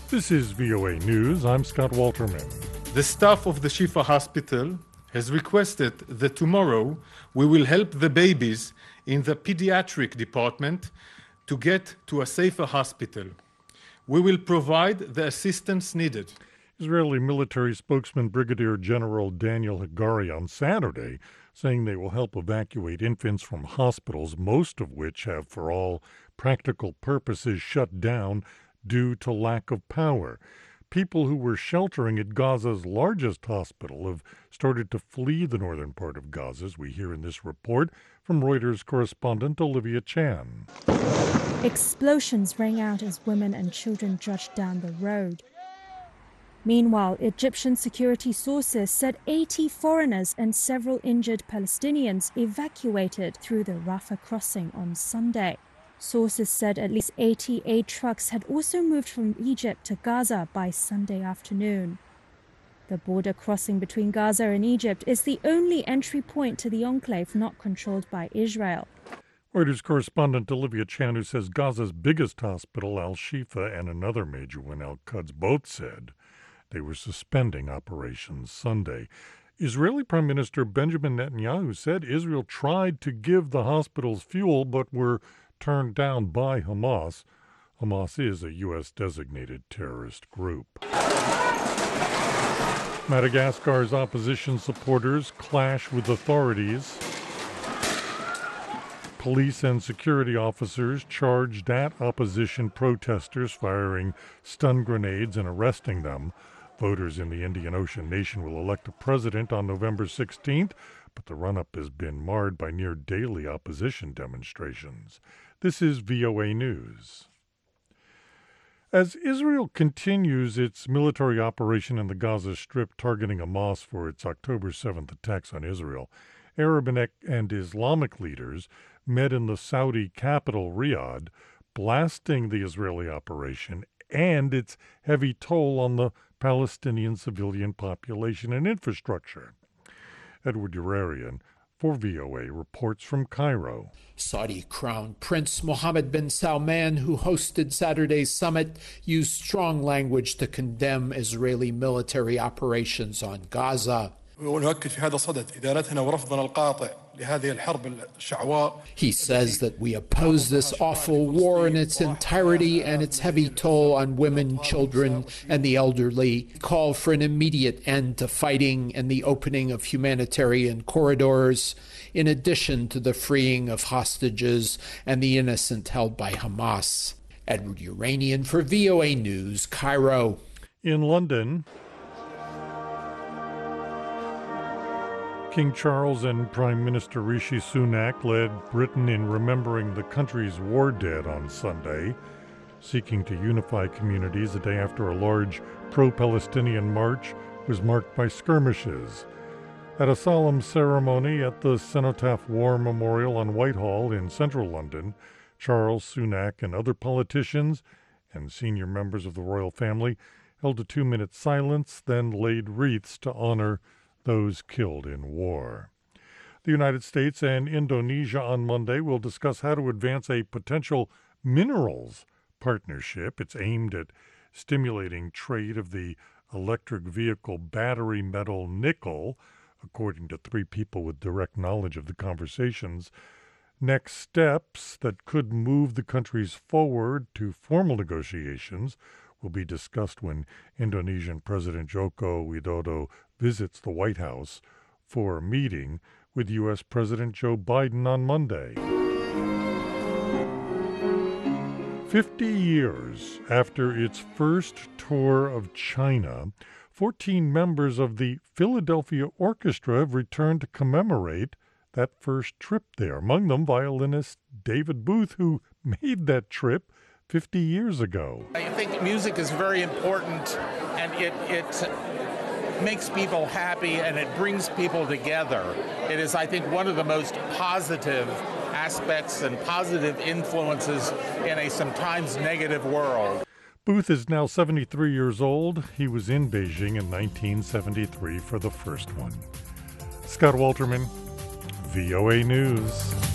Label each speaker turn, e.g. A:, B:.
A: This is VOA News. I'm Scott Walterman.
B: The staff of the Shifa Hospital has requested that tomorrow we will help the babies in the pediatric department to get to a safer hospital. We will provide the assistance needed.
A: Israeli military spokesman Brigadier General Daniel Hagari on Saturday saying they will help evacuate infants from hospitals, most of which have, for all practical purposes, shut down due to lack of power. People who were sheltering at Gaza's largest hospital have started to flee the northern part of Gaza, as we hear in this report from Reuters correspondent Olivia Chan.
C: Explosions rang out as women and children trudged down the road. Meanwhile, Egyptian security sources said 80 foreigners and several injured Palestinians evacuated through the Rafah crossing on Sunday. Sources said at least 80 aid trucks had also moved from Egypt to Gaza by Sunday afternoon. The border crossing between Gaza and Egypt is the only entry point to the enclave not controlled by Israel.
A: Reuters correspondent Olivia Chan, who says Gaza's biggest hospital, Al-Shifa, and another major one, Al-Quds, both said they were suspending operations Sunday. Israeli Prime Minister Benjamin Netanyahu said Israel tried to give the hospitals fuel but were turned down by Hamas. Hamas is a U.S.-designated terrorist group. Madagascar's opposition supporters clash with authorities. Police and security officers charged at opposition protesters, firing stun grenades and arresting them. Voters in the Indian Ocean nation will elect a president on November 16th, but the run-up has been marred by near-daily opposition demonstrations. This is VOA News. As Israel continues its military operation in the Gaza Strip targeting Hamas for its October 7th attacks on Israel, Arab and Islamic leaders met in the Saudi capital, Riyadh, blasting the Israeli operation and its heavy toll on the Palestinian civilian population and infrastructure. Edward Yerarian for VOA reports from Cairo.
D: Saudi Crown Prince Mohammed bin Salman, who hosted Saturday's summit, used strong language to condemn Israeli military operations on Gaza. He says that we oppose this awful war in its entirety and its heavy toll on women, children, and the elderly. Call for an immediate end to fighting and the opening of humanitarian corridors, in addition to the freeing of hostages and the innocent held by Hamas. Edward Yeranian for VOA News, Cairo.
A: In London, King Charles and Prime Minister Rishi Sunak led Britain in remembering the country's war dead on Sunday, seeking to unify communities a day after a large pro-Palestinian march was marked by skirmishes. At a solemn ceremony at the Cenotaph War Memorial on Whitehall in central London, Charles, Sunak, and other politicians and senior members of the royal family held a 2-minute silence, then laid wreaths to honor those killed in war. The United States and Indonesia on Monday will discuss how to advance a potential minerals partnership. It's aimed at stimulating trade of the electric vehicle battery metal nickel, according to 3 people with direct knowledge of the conversations. Next steps that could move the countries forward to formal negotiations will be discussed when Indonesian President Joko Widodo visits the White House for a meeting with U.S. President Joe Biden on Monday. 50 years after its first tour of China, 14 members of the Philadelphia Orchestra have returned to commemorate that first trip there. Among them, violinist David Booth, who made that trip 50 years ago.
E: I think music is very important, and it makes people happy and it brings people together. It is, I think, one of the most positive aspects and positive influences in a sometimes negative world.
A: Booth is now 73 years old. He was in Beijing in 1973 for the first one. Scott Walterman, VOA News.